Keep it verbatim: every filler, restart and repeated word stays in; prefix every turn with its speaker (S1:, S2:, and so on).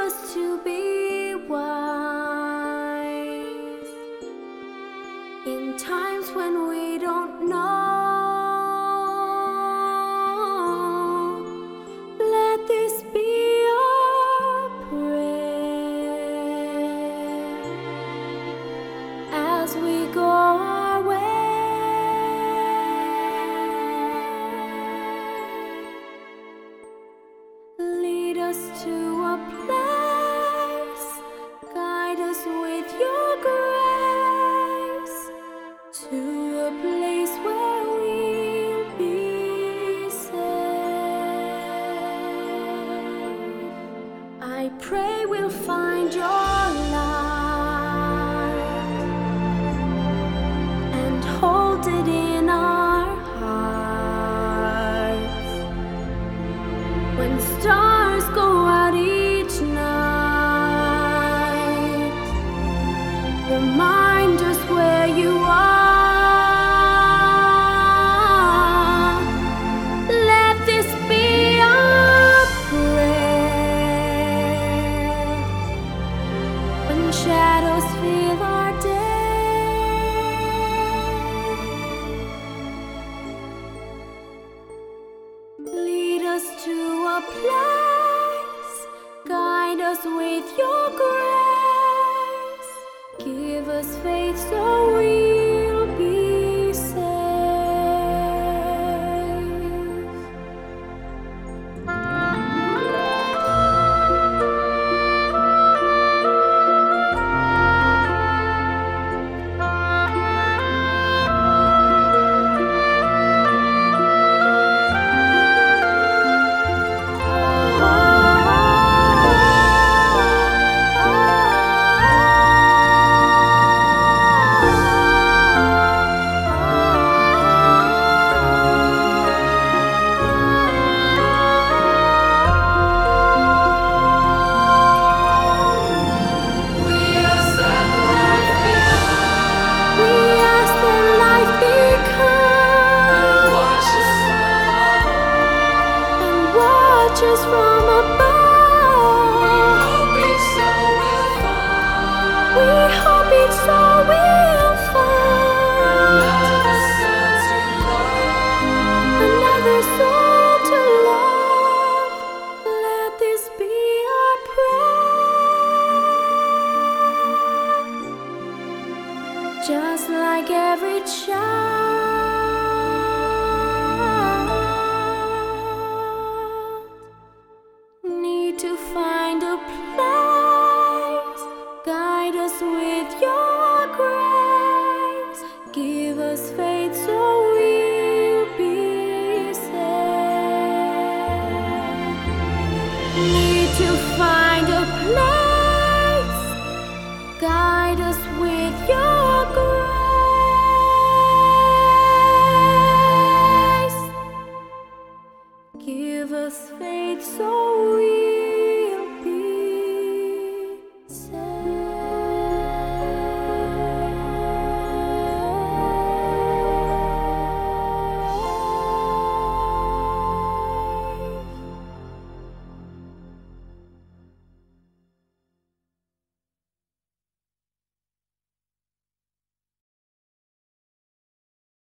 S1: us to be wise in times when we don't know. Let this be our prayer as we go our way. Lead us to a place, guide us with your grace, to a place where we'll be safe. I pray we'll find your light and hold it in our hearts. When stars go out each night, remind us where you are. Let this be our prayer when shadows fill our day. Lead us to a place, guide us with your grace, give us faith so we'll be safe. Just from above, we hope each soul will find. We hope each soul will find another soul to love. Another soul to love. Let this be our prayer, just like every child. To find a place